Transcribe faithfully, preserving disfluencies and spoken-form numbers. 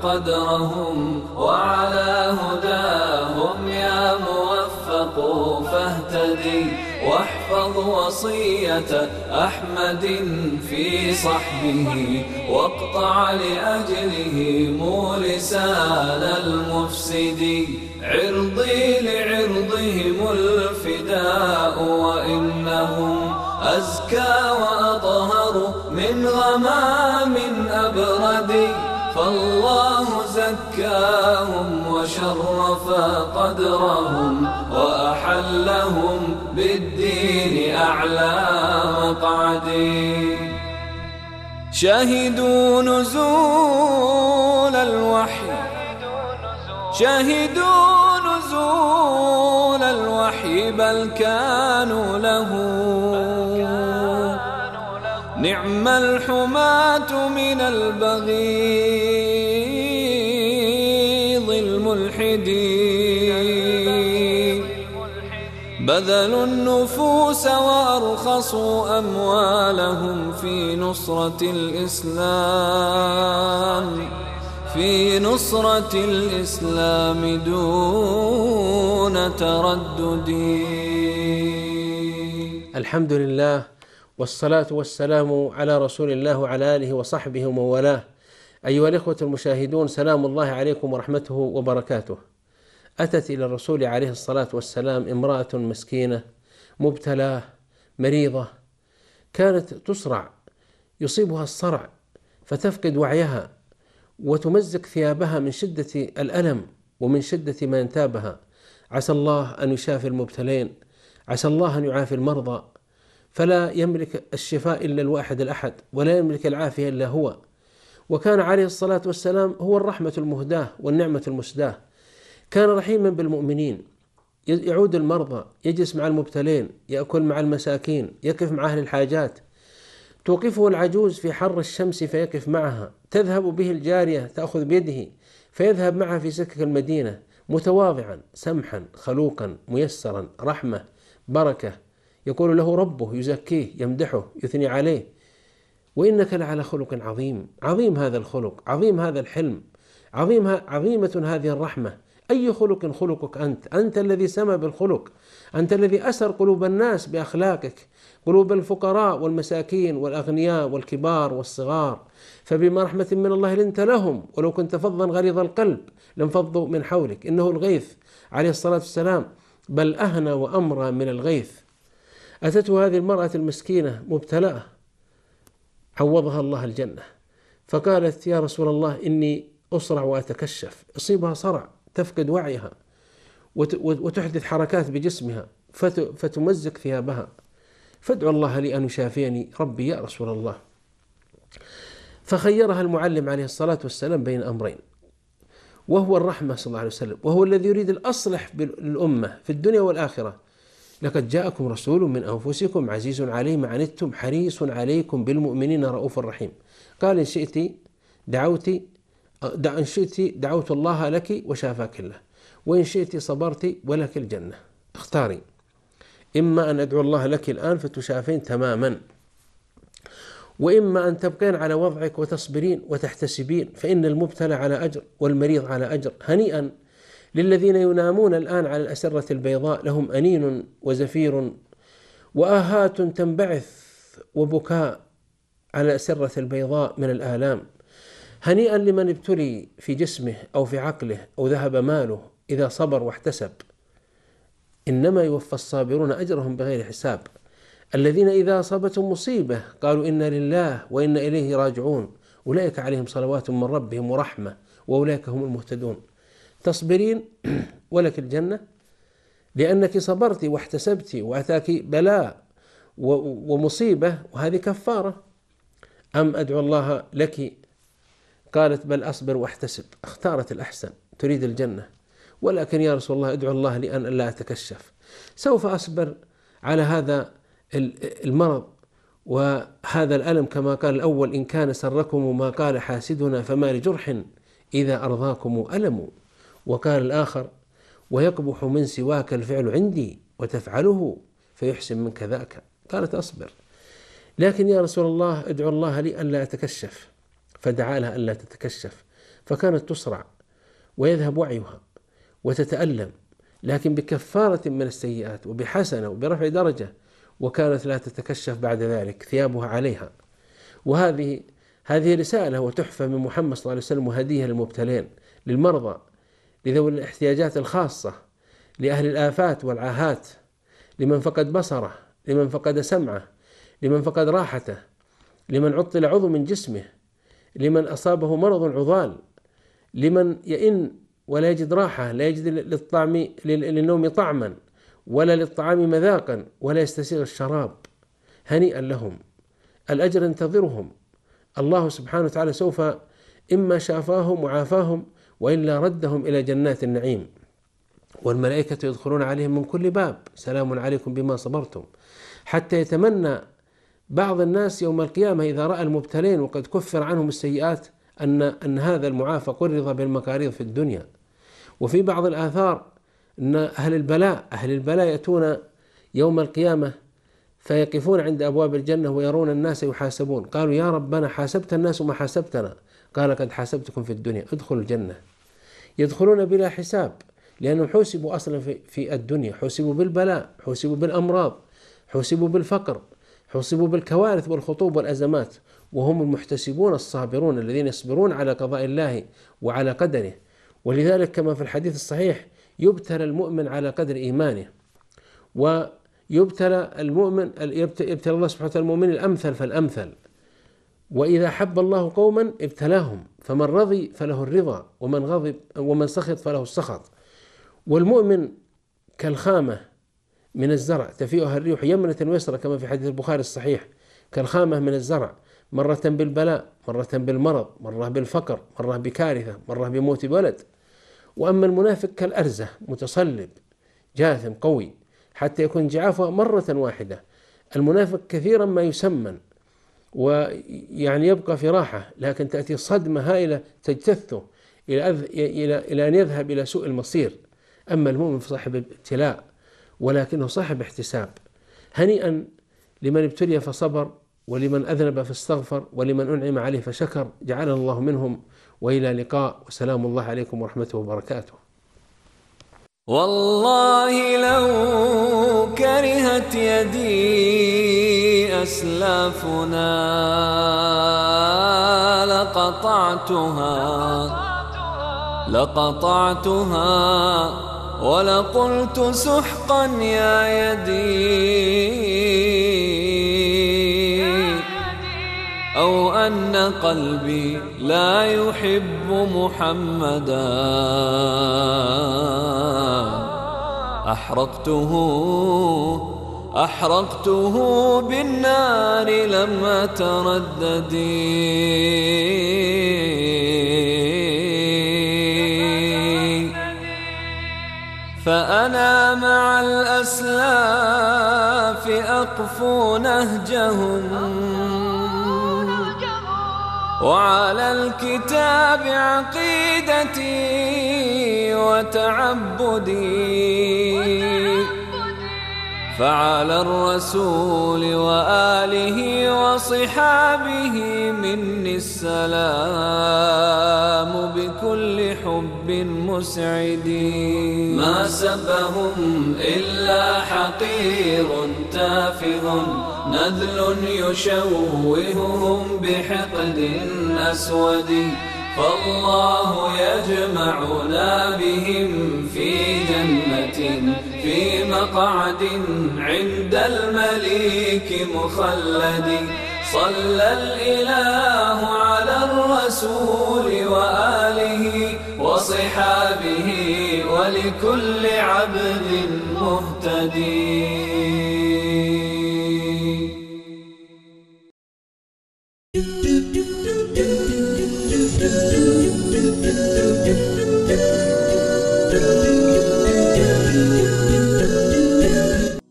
قدرهم وعلى هداهم يا موفق فاهتدي، واحفظ وصية أحمد في صحبه، واقطع لأجلهم لسان المفسد. عرضي لعرضهم الفداء، وإنهم أزكى وأطهر من غمام أبرد، فالله زكاهم وشرف قدرهم، وأحلهم بالدين أعلى مقعد. شهدوا نزول الوحي شهدوا نزول الوحي بل كانوا له نعم الحماة من البغيض الملحدين، بذلوا النفوس وأرخصوا أموالهم في نصرة الإسلام في نصرة الإسلام دون تردد. الحمد لله والصلاة والسلام على رسول الله وعلى آله وصحبه ومن والاه. أيها الإخوة المشاهدون، سلام الله عليكم ورحمته وبركاته. أتت إلى الرسول عليه الصلاة والسلام امرأة مسكينة مبتلاة مريضة، كانت تصرع، يصيبها الصرع فتفقد وعيها وتمزق ثيابها من شدة الألم ومن شدة ما ينتابها. عسى الله أن يشافي المبتلين، عسى الله أن يعافي المرضى، فلا يملك الشفاء إلا الواحد الأحد، ولا يملك العافية إلا هو. وكان عليه الصلاة والسلام هو الرحمة المهداة والنعمة المسداة، كان رحيما بالمؤمنين، يعود المرضى، يجلس مع المبتلين، يأكل مع المساكين، يقف مع أهل الحاجات. توقفه العجوز في حر الشمس فيقف معها، تذهب به الجارية تأخذ بيده فيذهب معها في سكك المدينة، متواضعا سمحا خلوقا ميسرا، رحمة بركة، يقول له ربه، يزكيه، يمدحه، يثني عليه. وإنك لعلى خلق عظيم. عظيم هذا الخلق، عظيم هذا الحلم، عظيم عظيمة هذه الرحمة. أي خلق خلقك أنت؟ أنت الذي سمى بالخلق، أنت الذي أسر قلوب الناس بأخلاقك، قلوب الفقراء والمساكين والأغنياء والكبار والصغار. فبما رحمة من الله لنت لهم، ولو كنت فظا غليظ القلب لانفضوا من حولك. إنه الغيث عليه الصلاة والسلام، بل أهنى وأمرى من الغيث. أتته هذه المرأة المسكينة مبتلاه، عوضها الله الجنة، فقالت يا رسول الله إني أصرع وأتكشف، يصيبها صرع، تفقد وعيها وتحدث حركات بجسمها فتمزق ثيابها، فادعو الله لي أن يشافيني ربي يا رسول الله. فخيرها المعلم عليه الصلاة والسلام بين أمرين، وهو الرحمة صلى الله عليه وسلم، وهو الذي يريد الأصلح بالأمة في الدنيا والآخرة. لقد جاءكم رسول من أنفسكم عزيز عليه ما عنتم حريص عليكم بالمؤمنين رؤوف رحيم. قال إن شئت دعوت إن شئت دعوت الله لك وشافاك الله، وإن شئت صبرت ولك الجنة. اختاري، إما أن أدعو الله لك الآن فتشافين تماما، وإما أن تبقين على وضعك وتصبرين وتحتسبين، فإن المبتلى على أجر والمريض على أجر. هنيئا للذين ينامون الآن على الأسرة البيضاء، لهم أنين وزفير وآهات تنبعث وبكاء على الأسرة البيضاء من الآلام. هنيئا لمن ابتلي في جسمه أو في عقله أو ذهب ماله إذا صبر واحتسب. إنما يوفى الصابرون أجرهم بغير حساب. الذين إذا أصابتهم مصيبة قالوا إنا لله وإنا إليه راجعون، أولئك عليهم صلوات من ربهم ورحمة وأولئك هم المهتدون. تصبرين ولك الجنة لأنك صبرت واحتسبت وأتاك بلاء ومصيبة، وهذه كفارة. أم أدعو الله لك؟ قالت بل أصبر واحتسب. اختارت الأحسن، تريد الجنة. ولكن يا رسول الله ادعو الله لي أن لا أتكشف، سوف أصبر على هذا المرض وهذا الألم، كما قال الأول إن كان سركم ما قال حاسدنا فما لجرح إذا أرضاكم ألم. وقال الآخر ويقبح من سواك الفعل عندي وتفعله فيحسن منك ذاك. قالت أصبر، لكن يا رسول الله ادعو الله لي أن لا أتكشف، فدعا لها أن لا تتكشف. فكانت تسرع ويذهب وعيها وتتألم، لكن بكفارة من السيئات وبحسنة وبرفع درجة، وكانت لا تتكشف بعد ذلك، ثيابها عليها. وهذه هذه رسالة وتحفة من محمد صلى الله عليه وسلم، وهدية للمبتلين، للمرضى، لذوي الاحتياجات الخاصة، لأهل الآفات والعاهات، لمن فقد بصره، لمن فقد سمعه، لمن فقد راحته، لمن عطل عضو من جسمه، لمن أصابه مرض عضال، لمن يئن ولا يجد راحة، لا يجد للطعم للنوم طعما ولا للطعام مذاقا ولا يستسيغ الشراب. هنيئا لهم، الأجر ينتظرهم، الله سبحانه وتعالى سوف إما شافاهم وعافاهم وإلا ردهم إلى جنات النعيم. والملائكة يدخلون عليهم من كل باب، سلام عليكم بما صبرتم. حتى يتمنى بعض الناس يوم القيامة إذا رأى المبتلين وقد كفر عنهم السيئات أن أن هذا المعافى قرض بالمكاريض في الدنيا. وفي بعض الآثار أن أهل البلاء أهل البلاء يأتون يوم القيامة فيقفون عند أبواب الجنة ويرون الناس يحاسبون، قالوا يا ربنا حاسبت الناس وما حاسبتنا، قال قد حاسبتكم في الدنيا، ادخلوا الجنة. يدخلون بلا حساب، لأنهم حوسبوا أصلا في الدنيا، حوسبوا بالبلاء، حوسبوا بالأمراض، حوسبوا بالفقر، حوسبوا بالكوارث والخطوب والأزمات، وهم المحتسبون الصابرون الذين يصبرون على قضاء الله وعلى قدره. ولذلك كما في الحديث الصحيح يبتلى المؤمن على قدر إيمانه، ويبتلى المؤمن يبتلى الله سبحانه وتعالى المؤمن الأمثل فالأمثل. وإذا حب الله قوما ابتلاهم، فمن رضي فله الرضا ومن غضب ومن سخط فله السخط. والمؤمن كالخامة من الزرع تفيئها الريح يمنة ويسرى كما في حديث البخاري الصحيح، كالخامة من الزرع، مرة بالبلاء، مرة بالمرض، مرة بالفقر، مرة بكارثة، مرة بموت ولد. وأما المنافق كالأرزة متصلب جاثم قوي حتى يكون جعافها مرة واحدة. المنافق كثيرا ما يسمن ويعني يبقى في راحة، لكن تأتي صدمة هائلة تجتثه إلى إلى إلى أن يذهب إلى سوء المصير. أما المؤمن فصاحب ابتلاء ولكنه صاحب احتساب. هنيئا لمن ابتلي فصبر، ولمن أذنب فاستغفر، ولمن أنعم عليه فشكر، جعلنا الله منهم. وإلى لقاء، وسلام الله عليكم ورحمته وبركاته. والله لو كرهت يدي أسلافنا لقطعتها لقطعتها ولقلت سحقا يا يدي، أو أن قلبي لا يحب محمدا أحرقته أحرقته بالنار لم أترددي. فأنا مع الأسلاف أقفو نهجهم، وعلى الكتاب عقيدتي وتعبدي، فعلى الرسول وآله وصحابه مني السلام بكل حب مسعد. ما سبهم إلا حقير تافه، نذل يشوههم بحقد أسود، فالله يجمعنا بهم في جنة في مقعد عند المليك مخلد. صلى الإله على الرسول وآله وصحابه ولكل عبد مهتدي.